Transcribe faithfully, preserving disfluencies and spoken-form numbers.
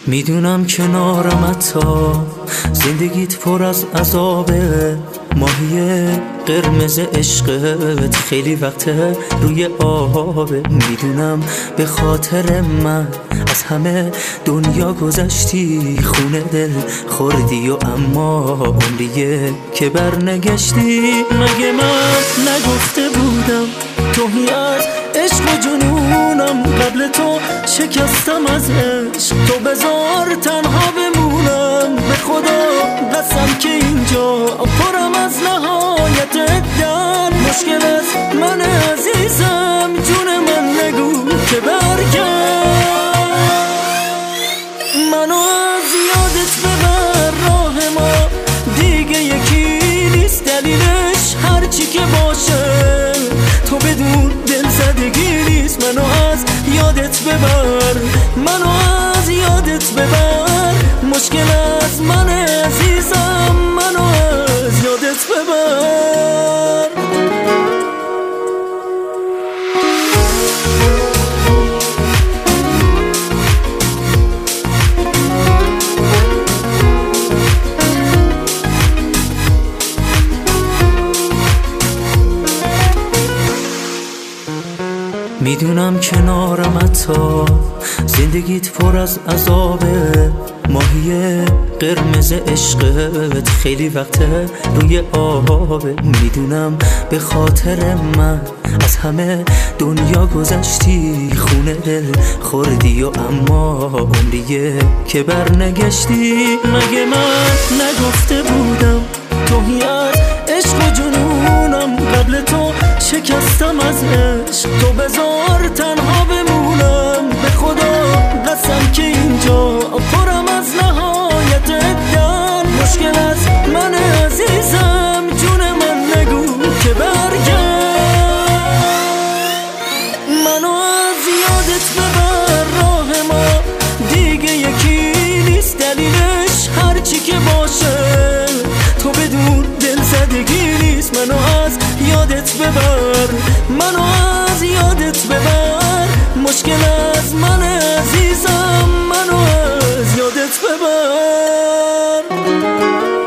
میدونم کنارم تا زندگیت پر از عذابه، ماهی قرمز عشقت خیلی وقته روی آبه. میدونم به خاطر من از همه دنیا گذشتی، خونه دل خوردی و اما عمریه که برنگشتی. مگه من نگفته بودم توهی از عشق و جنونم؟ قبل تو شکستم از عشق، تو بذار تنها بمونم. به خدا قسم که اینجا پرم از نهایت در مشکل است من عزیزم، جون من نگو که برگرد. منو از یادت ببر، راه ما دیگه یکی نیست، دلیلش هرچی که باشه تو بدون دل زدگی نیست. منو از یادت ببر، منو از یادت ببر، مشکل از من عزیزم، منو از یادت ببر. میدونم کنارم تا زندگیت پر از عذابه، ماهی قرمز عشقت خیلی وقته روی آبه. میدونم به خاطر من از همه دنیا گذشتی، خونه دل خوردی و اما عمریه که برنگشتی. مگه من نگفته بودم توهی از عشق و جنونم؟ قبل تو شکستم از عشق، تو بذار تنها بمونم. به خدا قسم که اینجا پرم از نهایت در مشکل است من عزیزم، جون من نگو که برگرد. منو از یادت ببر، راه ما دیگه یکی نیست، دلیلش هرچی که باشه تو بدون دل زدگی نیست. منو از یادت ببر، منو از یادت ببر، مشکل از من عزیزم، منو از یادت ببر.